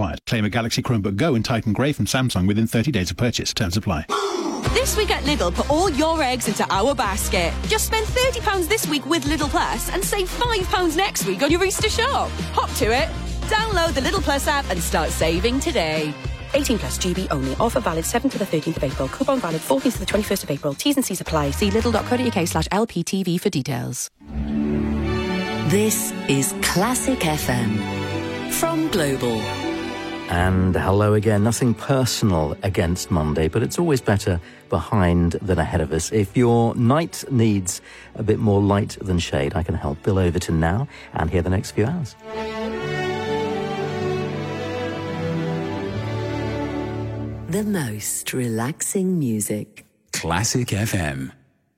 required. Claim a Galaxy Chromebook Go and Titan Grey from Samsung within 30 days of purchase. Terms apply. This week at Lidl, put all your eggs into our basket. Just spend £30 this week with Lidl Plus and save £5 next week on your Easter shop. Hop to it. Download the Lidl Plus app and start saving today. 18 plus GB only. Offer valid 7th to the 13th of April. Coupon valid 14th to the 21st of April. T's and C's apply. See lidl.co.uk/LPTV for details. This is Classic FM from Global. And hello again. Nothing personal against Monday, but it's always better behind than ahead of us. If your night needs a bit more light than shade, I can help. Bill Overton now and here the next few hours. The most relaxing music. Classic FM.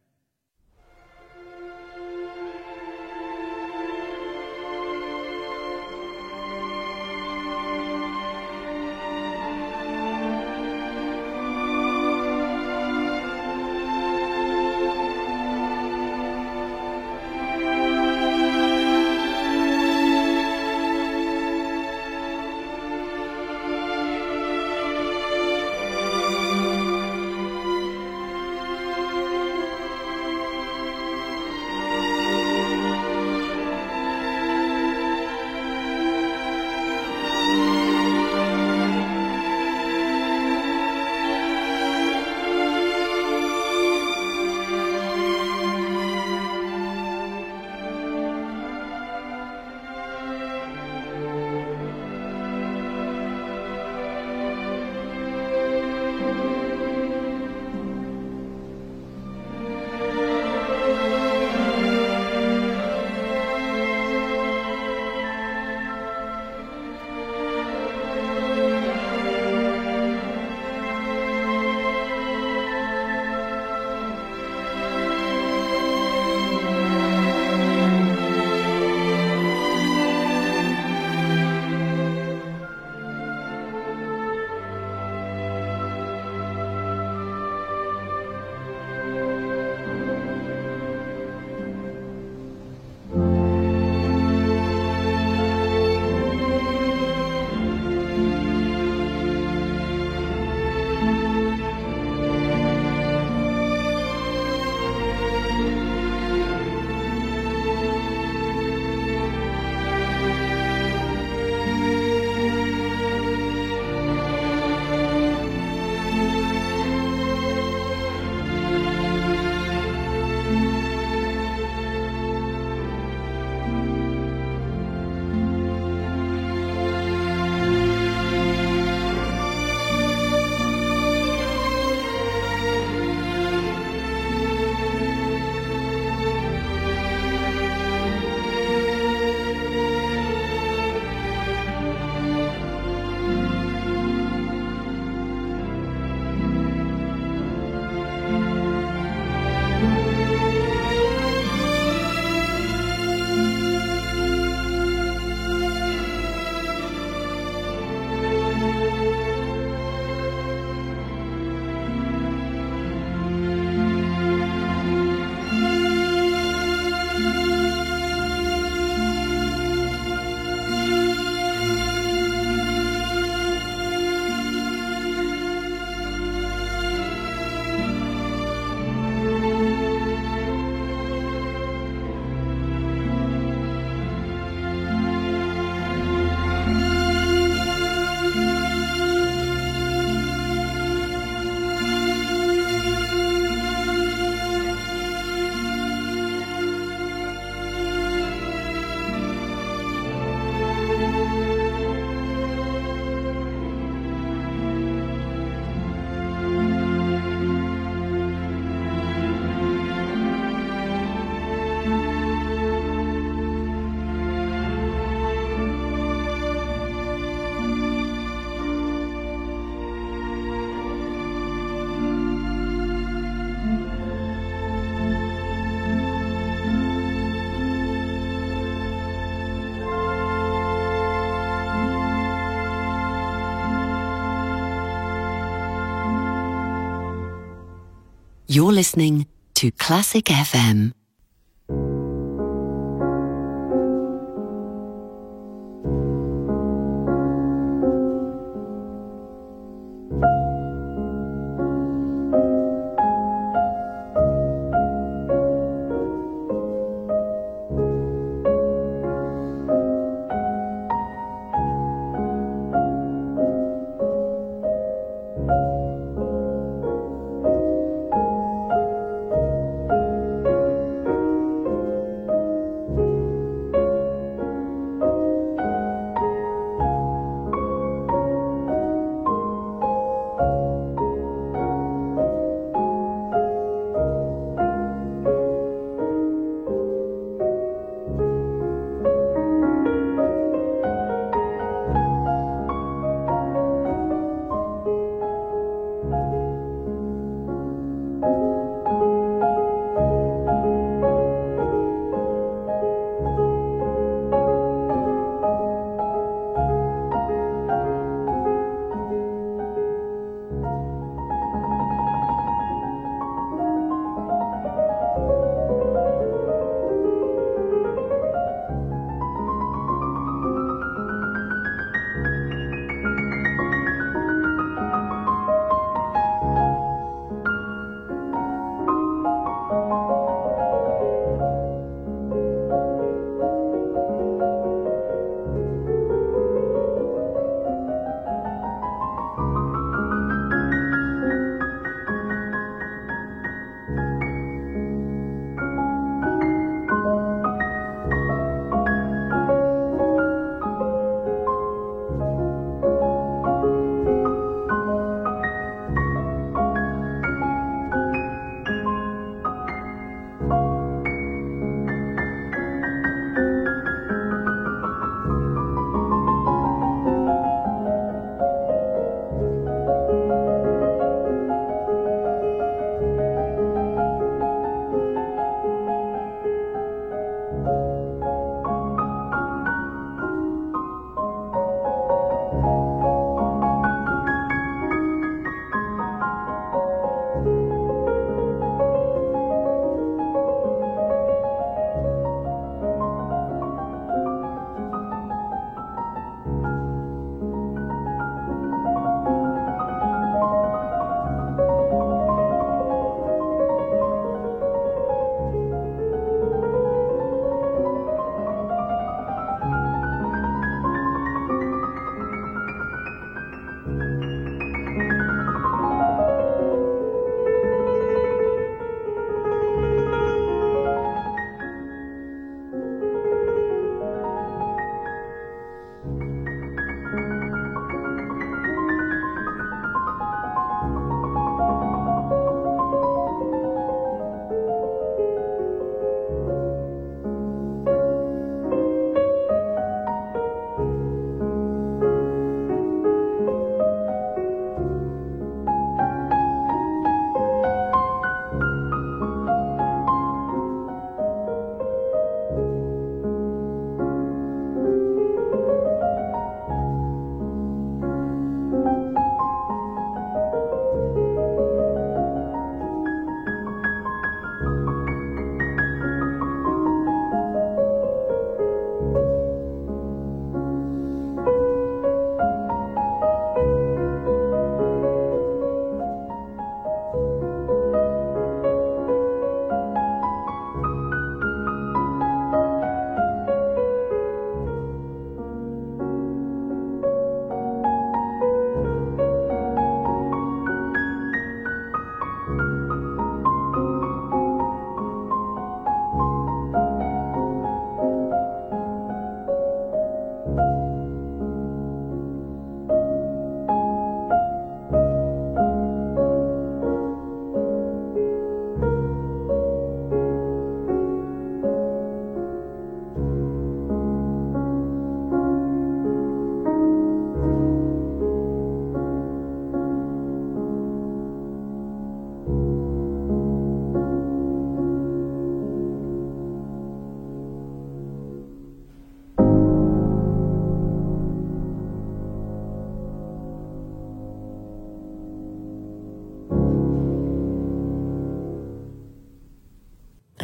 You're listening to Classic FM.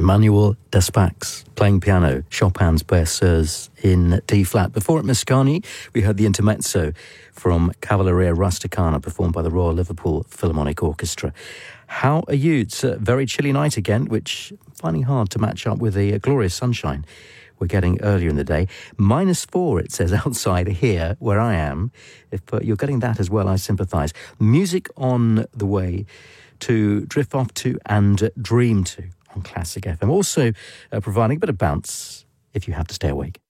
Manuel Despax playing piano, Chopin's Berceuse in D-flat. Before it, Mascagni, we heard the intermezzo from Cavalleria Rusticana performed by the Royal Liverpool Philharmonic Orchestra. How are you? It's a very chilly night again, which I'm finding hard to match up with the glorious sunshine we're getting earlier in the day. -4, it says, outside here where I am. If you're getting that as well, I sympathise. Music on the way to drift off to and dream to on Classic FM. Also providing a bit of bounce if you have to stay awake.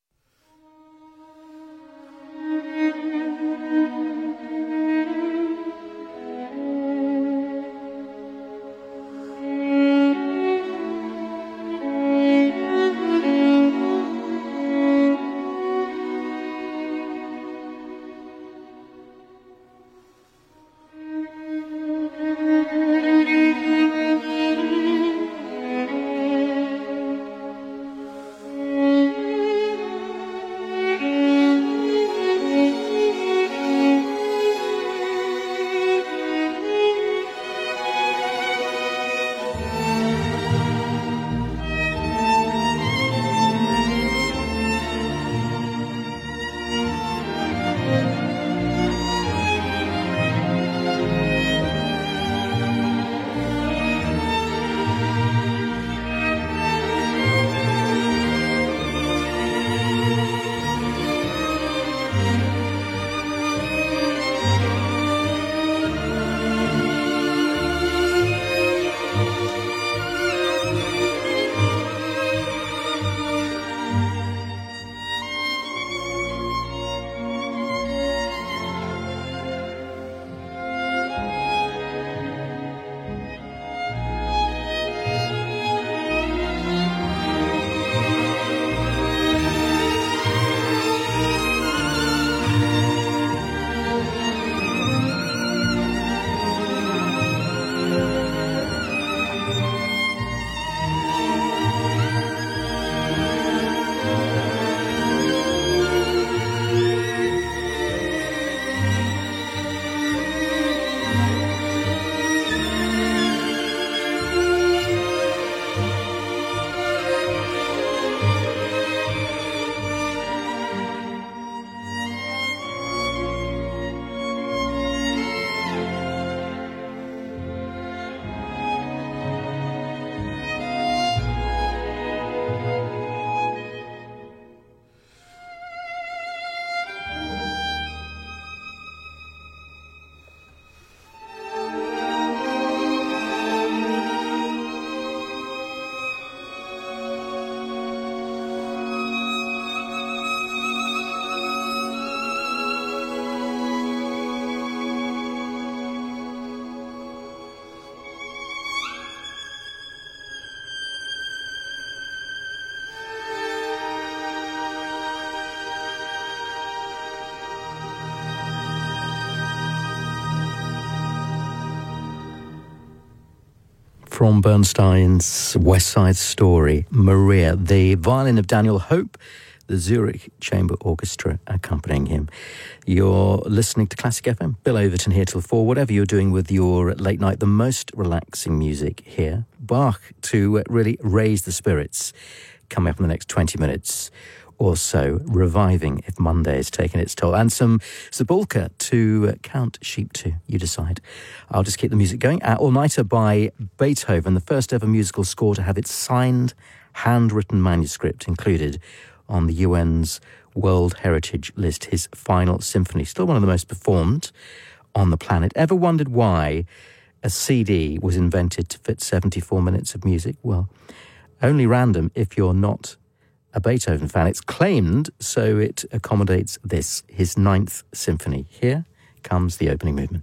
From Bernstein's West Side Story, Maria, the violin of Daniel Hope, the Zurich Chamber Orchestra accompanying him. You're listening to Classic FM. Bill Overton here till 4. Whatever you're doing with your late night, the most relaxing music here. Bach to really raise the spirits coming up in the next 20 minutes or so, reviving if Monday has taken its toll. And some Zabulka to count sheep to, you decide. I'll just keep the music going. All-Nighter by Beethoven, the first ever musical score to have its signed, handwritten manuscript included on the UN's World Heritage List, his final symphony. Still one of the most performed on the planet. Ever wondered why a CD was invented to fit 74 minutes of music? Well, only random if you're not a Beethoven fan. It's claimed so it accommodates this, his 9th symphony. Here comes the opening movement.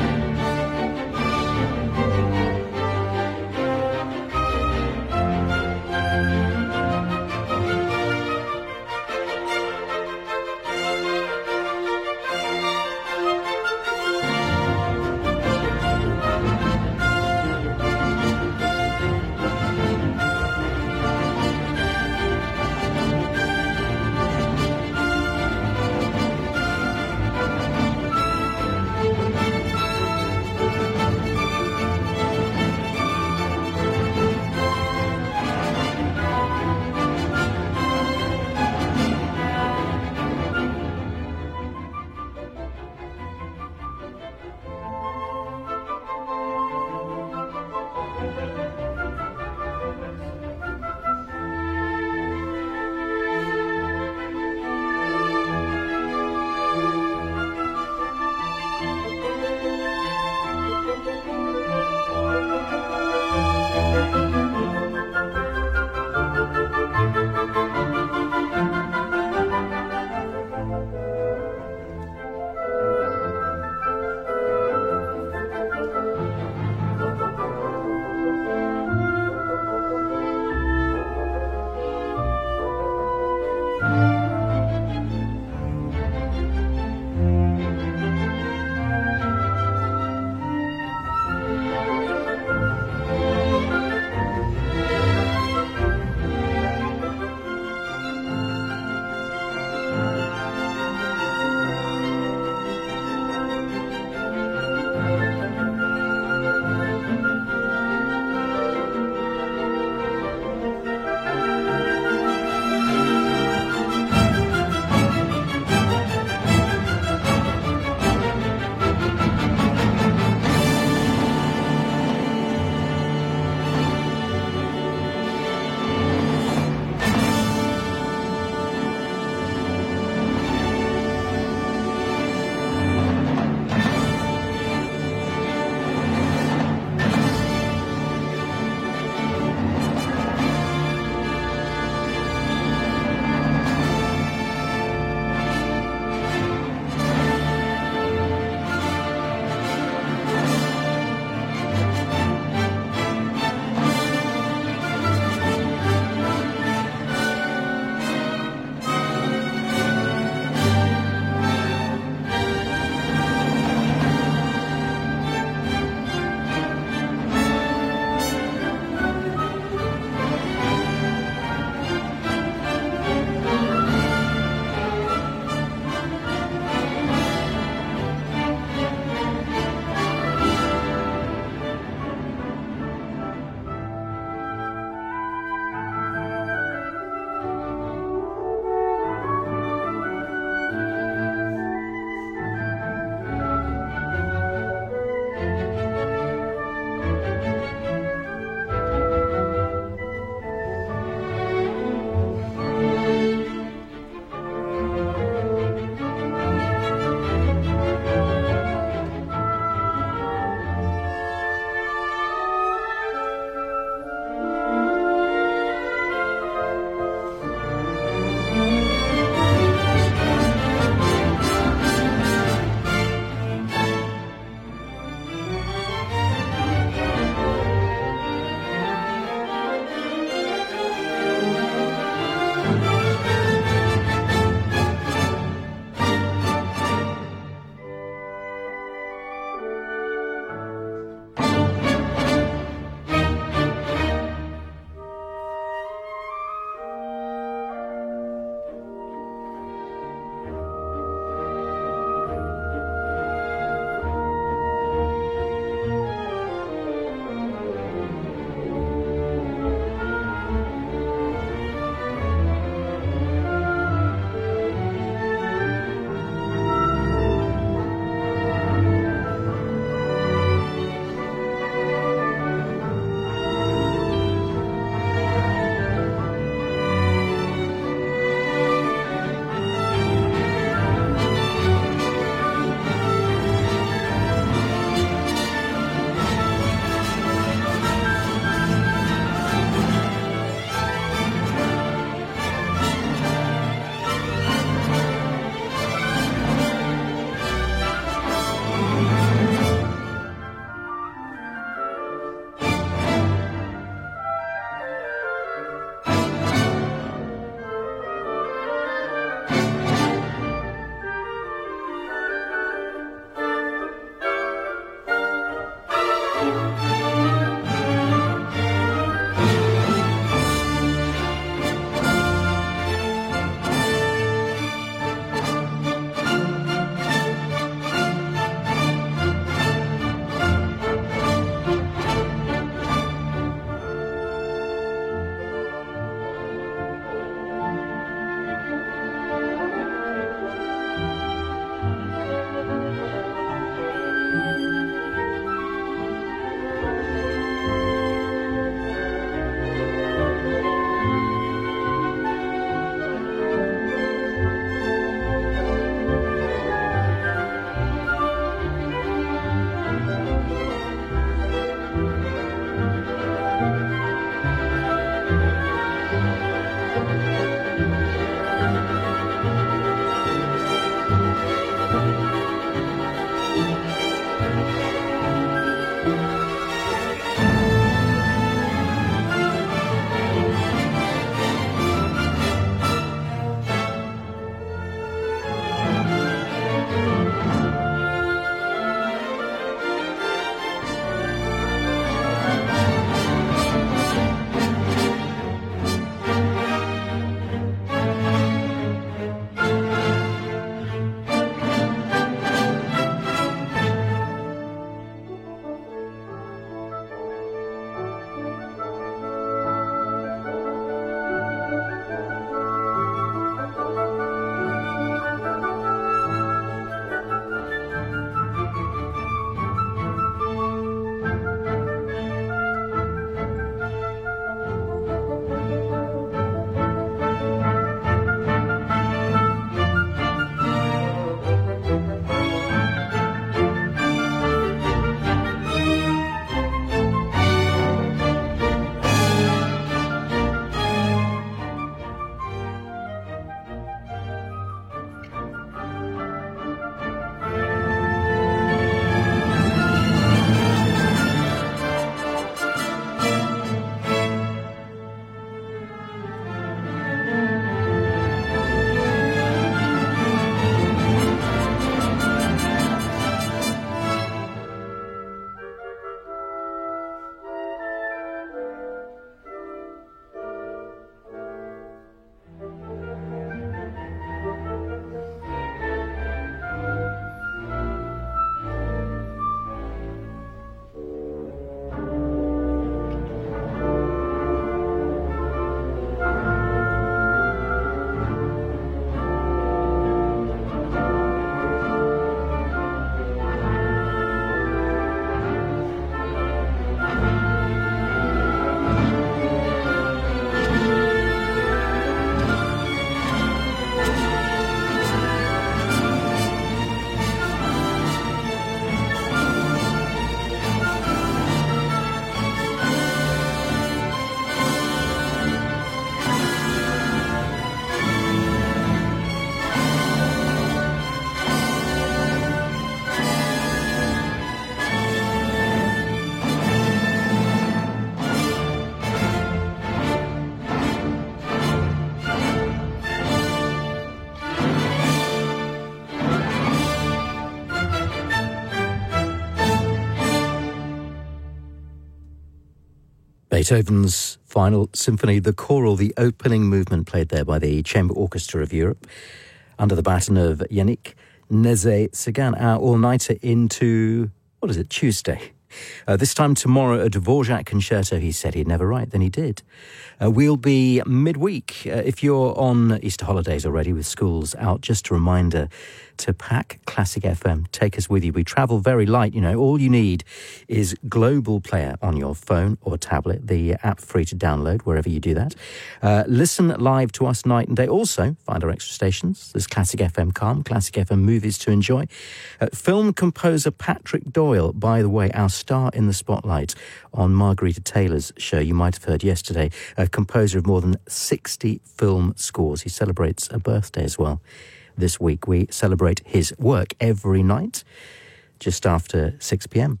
Beethoven's Final Symphony, the choral, the opening movement played there by the Chamber Orchestra of Europe under the baton of Yannick Nézet-Séguin, our all-nighter into, Tuesday. This time tomorrow, a Dvorak concerto. He said he'd never write, then he did. We'll be midweek. If you're on Easter holidays already with schools out, just a reminder to pack Classic FM. Take us with you. We travel very light, All you need is Global Player on your phone or tablet, the app free to download wherever you do that. Listen live to us night and day. Also, find our extra stations. There's Classic FM Calm, Classic FM Movies to enjoy. Film composer Patrick Doyle, by the way, our star in the spotlight on Margarita Taylor's show, you might have heard yesterday, a composer of more than 60 film scores. He celebrates a birthday as well. This week we celebrate his work every night just after 6 p.m.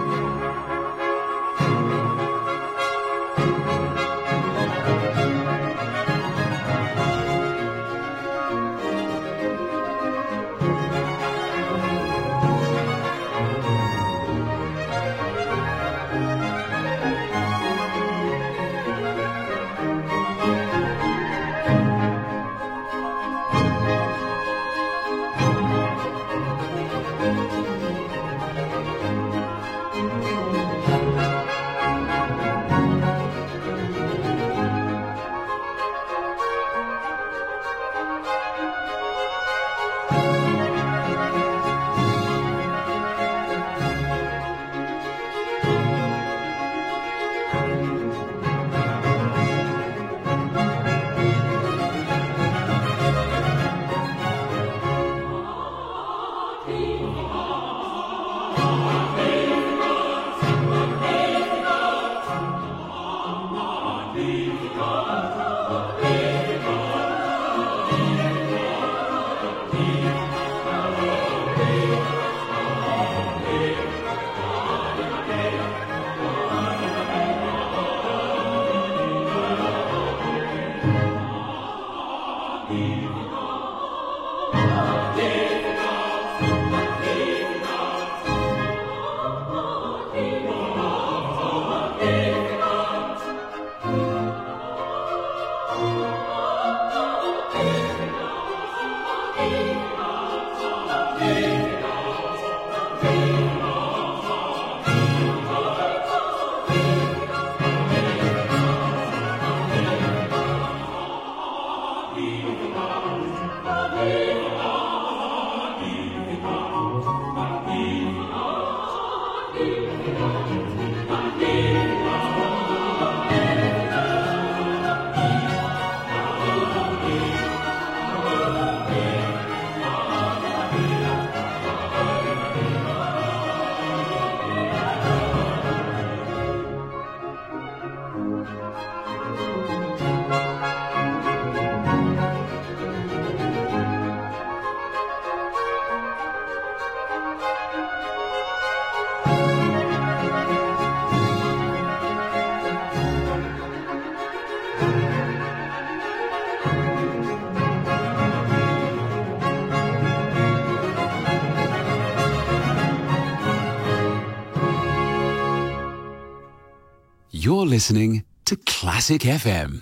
You're listening to Classic FM.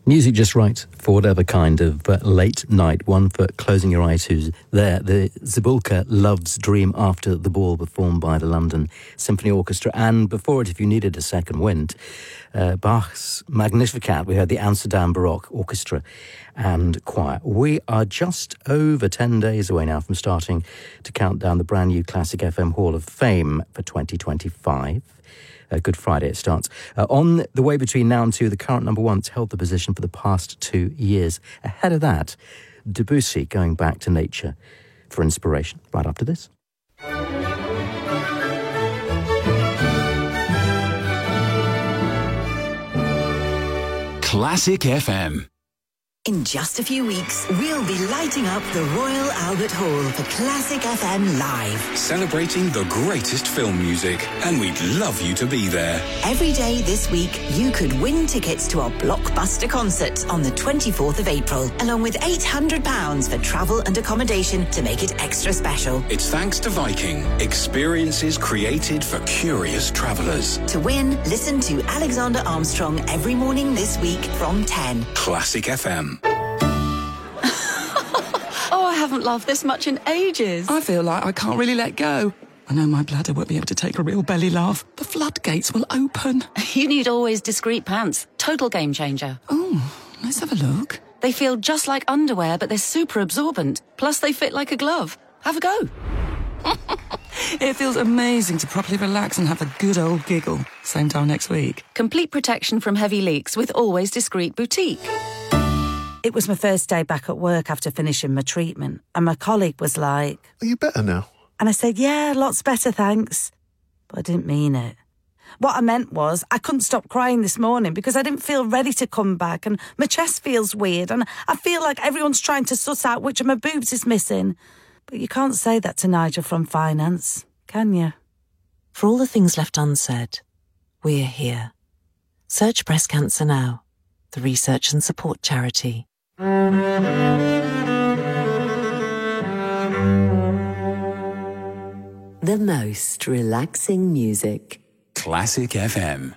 Music just right for whatever kind of late night. One for closing your eyes who's there. The Zabulka Love's Dream After the Ball, performed by the London Symphony Orchestra. And before it, if you needed a second wind, Bach's Magnificat. We heard the Amsterdam Baroque Orchestra and Choir. We are just over 10 days away now from starting to count down the brand new Classic FM Hall of Fame for 2025. Good Friday it starts. On the way between now and 2, the current number one's held the position for the past 2 years. Ahead of that, Debussy going back to nature for inspiration. Right after this. Classic FM. In just a few weeks, we'll be lighting up the Royal Albert Hall for Classic FM Live. Celebrating the greatest film music, and we'd love you to be there. Every day this week, you could win tickets to our blockbuster concert on the 24th of April, along with £800 for travel and accommodation to make it extra special. It's thanks to Viking, experiences created for curious travellers. To win, listen to Alexander Armstrong every morning this week from 10. Classic FM. Oh, I haven't laughed this much in ages. I feel like I can't really let go. I know my bladder won't be able to take a real belly laugh. The floodgates will open. You need Always Discreet pants. Total game changer. Oh, let's have a look. They feel just like underwear, but they're super absorbent. Plus, they fit like a glove. Have a go. It feels amazing to properly relax and have a good old giggle. Same time next week. Complete protection from heavy leaks with Always Discreet Boutique. It was my first day back at work after finishing my treatment, and my colleague was like, "Are you better now?" And I said, "Yeah, lots better, thanks." But I didn't mean it. What I meant was I couldn't stop crying this morning because I didn't feel ready to come back, and my chest feels weird, and I feel like everyone's trying to suss out which of my boobs is missing. But you can't say that to Nigel from finance, can you? For all the things left unsaid, we're here. Search Breast Cancer Now, the research and support charity. The most relaxing music. Classic FM.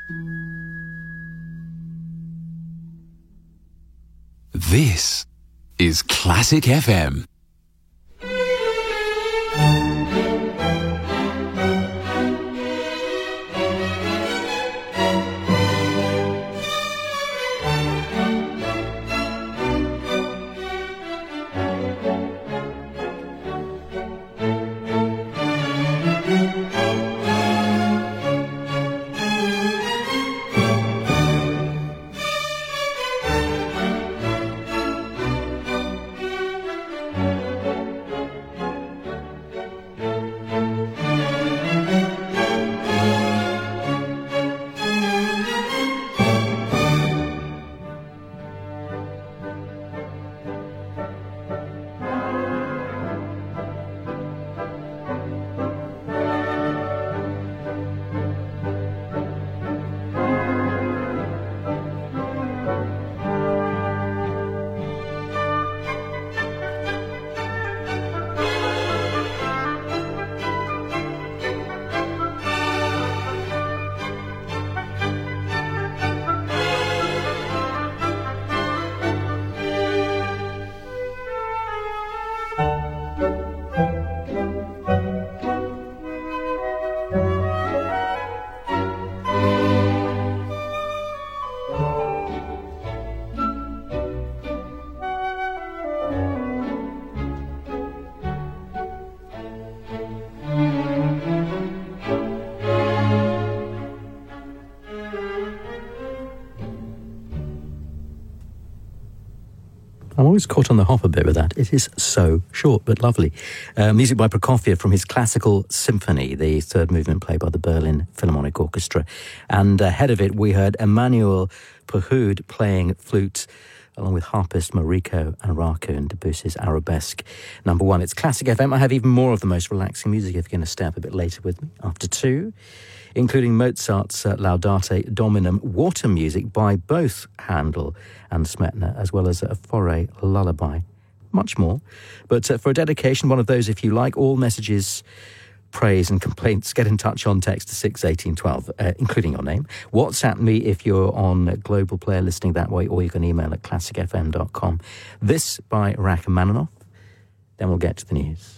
This is Classic FM. I'm always caught on the hop a bit with that. It is so short but lovely. Music by Prokofiev from his Classical Symphony, the third movement played by the Berlin Philharmonic Orchestra. And ahead of it, we heard Emmanuel Pahud playing flute, along with harpist Mariko Araku in Debussy's Arabesque No. 1. It's Classic FM. I have even more of the most relaxing music if you're going to stay up a bit later with me, after 2, including Mozart's Laudate Dominum, water music by both Handel and Smetana, as well as a Fauré lullaby. Much more. But for a dedication, one of those if you like, all messages, praise and complaints, get in touch on text to 61812, including your name. WhatsApp me if you're on Global Player listening that way, or you can email at classicfm.com. This by Rachmaninoff. Then we'll get to the news.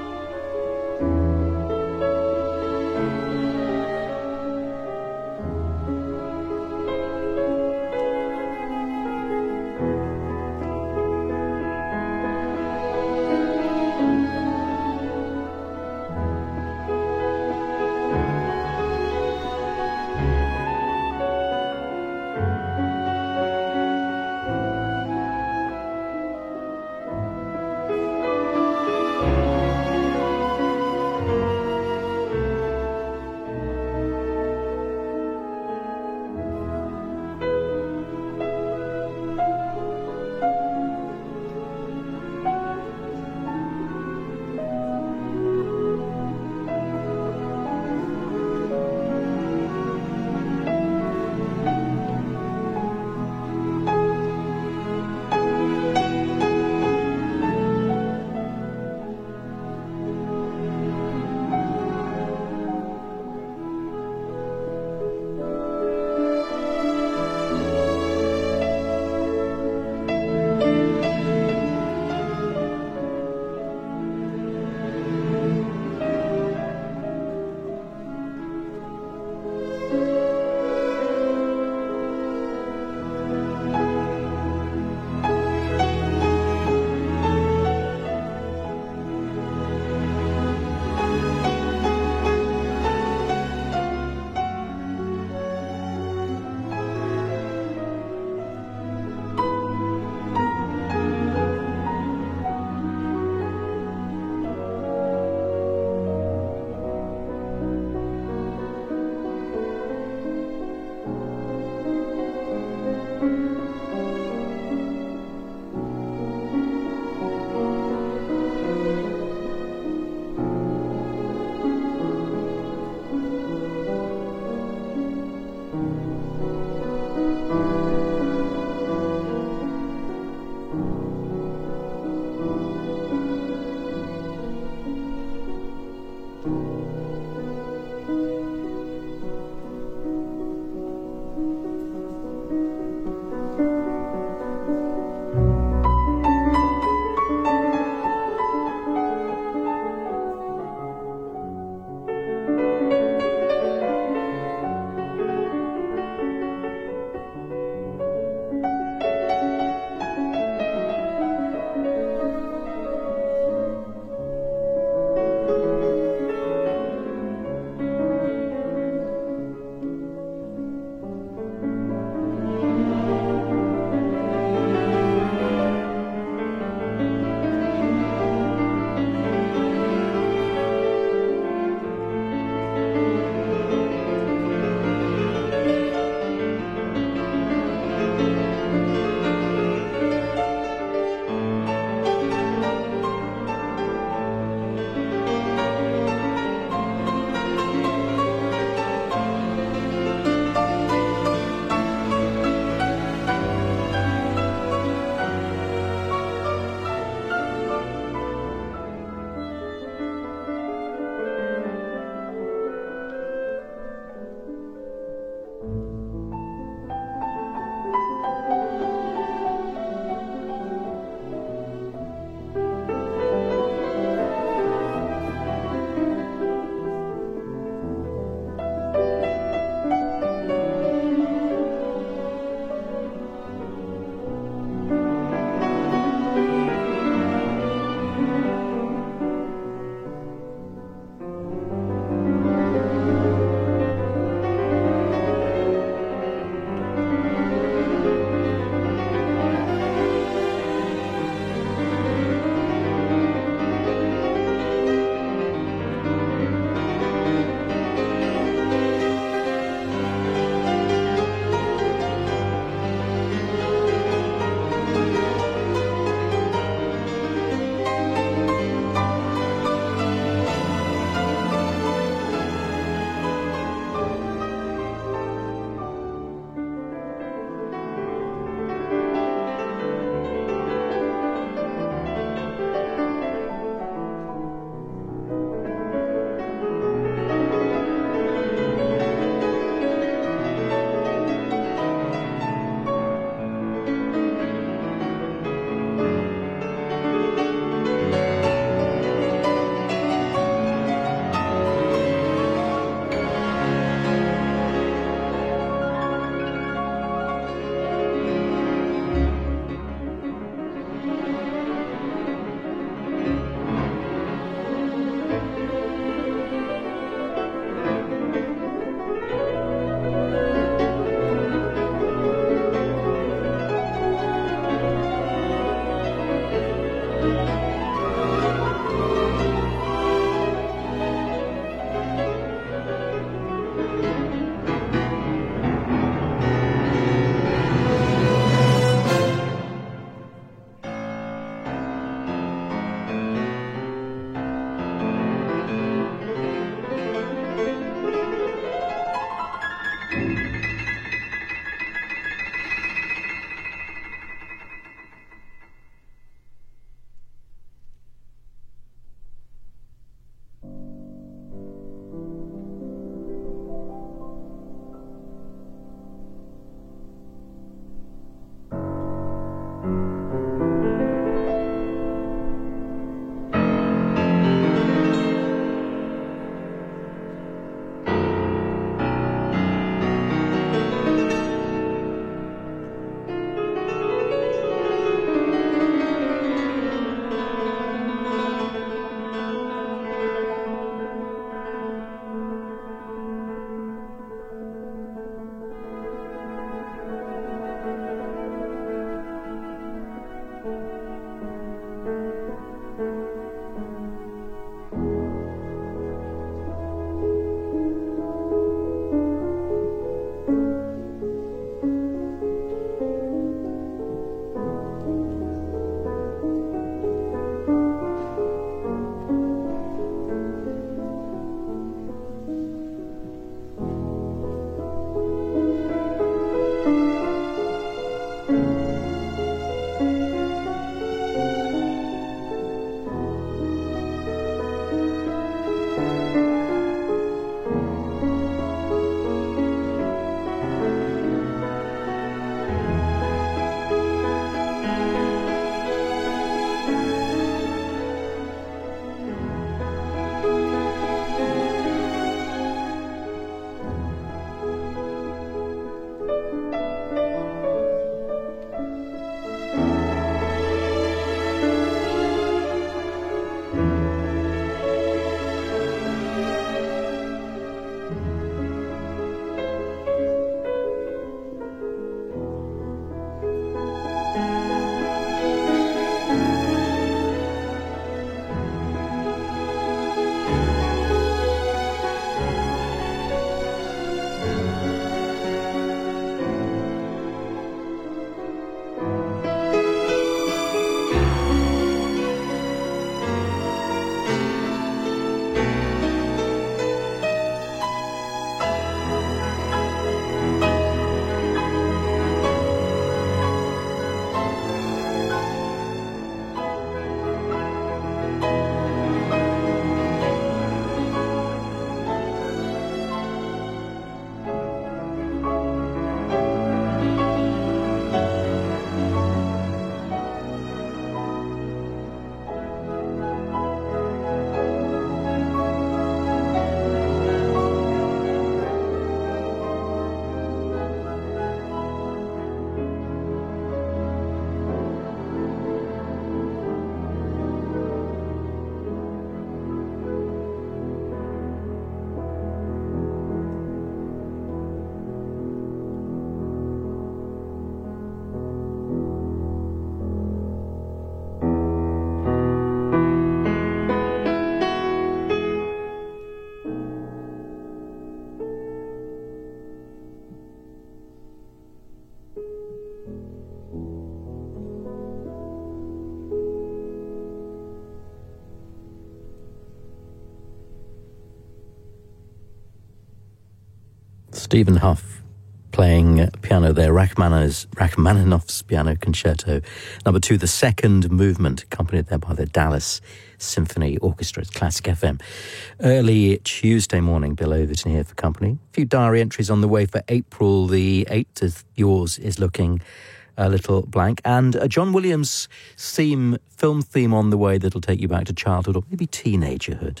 Stephen Huff playing piano there, Rachmaninoff's Piano Concerto Number 2, the second movement, accompanied there by the Dallas Symphony Orchestra. It's Classic FM. Early Tuesday morning, Bill Overton here for company. A few diary entries on the way for April the 8th. Yours is looking a little blank. And a John Williams film theme on the way that'll take you back to childhood or maybe teenagerhood.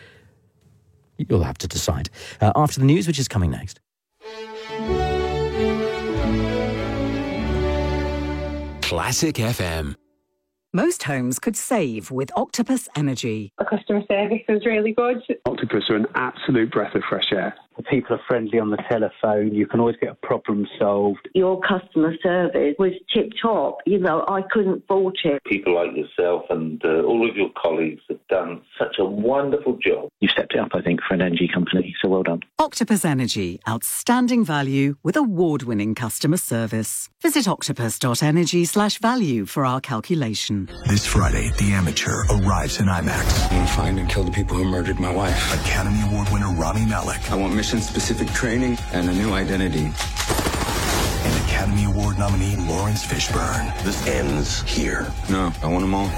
You'll have to decide. After the news, which is coming next. Classic FM. Most homes could save with Octopus Energy. The customer service was really good. Octopus are an absolute breath of fresh air. The people are friendly on the telephone. You can always get a problem solved. Your customer service was tip-top. You know, I couldn't fault it. People like yourself and all of your colleagues have done such a wonderful job. You stepped it up, I think, for an energy company, so well done. Octopus Energy. Outstanding value with award-winning customer service. Visit octopus.energy/value for our calculation. This Friday, The Amateur arrives in IMAX. I'm going to find and kill the people who murdered my wife. Academy Award winner Rami Malek. I want mission-specific training and a new identity. And Academy Award nominee Lawrence Fishburne. This ends here. No, I want them all.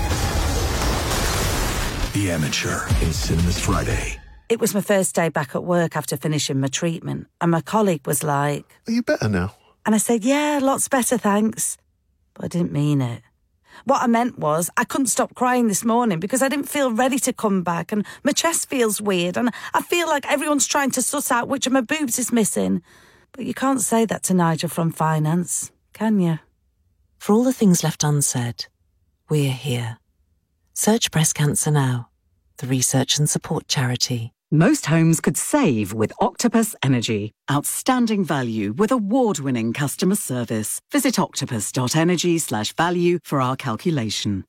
The Amateur in cinemas Friday. It was my first day back at work after finishing my treatment, and my colleague was like, "Are you better now?" And I said, "Yeah, lots better, thanks." But I didn't mean it. What I meant was I couldn't stop crying this morning because I didn't feel ready to come back, and my chest feels weird, and I feel like everyone's trying to suss out which of my boobs is missing. But you can't say that to Nigel from finance, can you? For all the things left unsaid, we're here. Search Breast Cancer Now, the research and support charity. Most homes could save with Octopus Energy. Outstanding value with award-winning customer service. Visit octopus.energy/value for our calculation.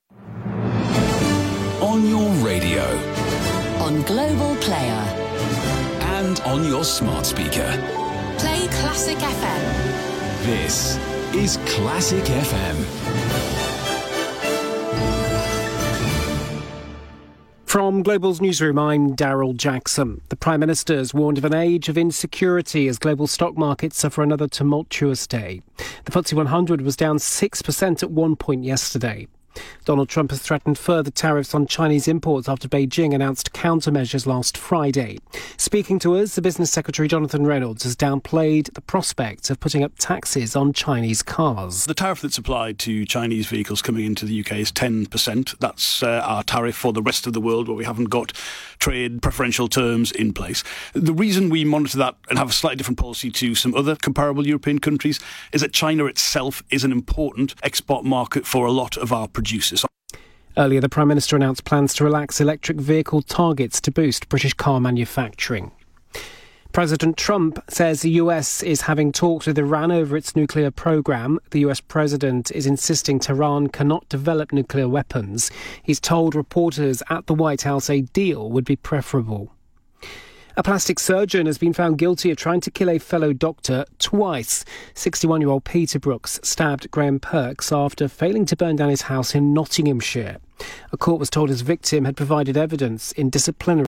On your radio. On Global Player. And on your smart speaker. Play Classic FM. This is Classic FM. From From Global's newsroom, I'm Daryl Jackson. The Prime Minister has warned of an age of insecurity as global stock markets suffer another tumultuous day. The FTSE 100 was down 6% at one point yesterday. Donald Trump has threatened further tariffs on Chinese imports after Beijing announced countermeasures last Friday. Speaking to us, the Business Secretary Jonathan Reynolds has downplayed the prospect of putting up taxes on Chinese cars. The tariff that's applied to Chinese vehicles coming into the UK is 10%. That's our tariff for the rest of the world where we haven't got trade preferential terms in place. The reason we monitor that and have a slightly different policy to some other comparable European countries is that China itself is an important export market for a lot of our producers. Earlier, the Prime Minister announced plans to relax electric vehicle targets to boost British car manufacturing. President Trump says the US is having talks with Iran over its nuclear program. The US president is insisting Tehran cannot develop nuclear weapons. He's told reporters at the White House a deal would be preferable. A plastic surgeon has been found guilty of trying to kill a fellow doctor twice. 61-year-old Peter Brooks stabbed Graham Perks after failing to burn down his house in Nottinghamshire. A court was told his victim had provided evidence in disciplinary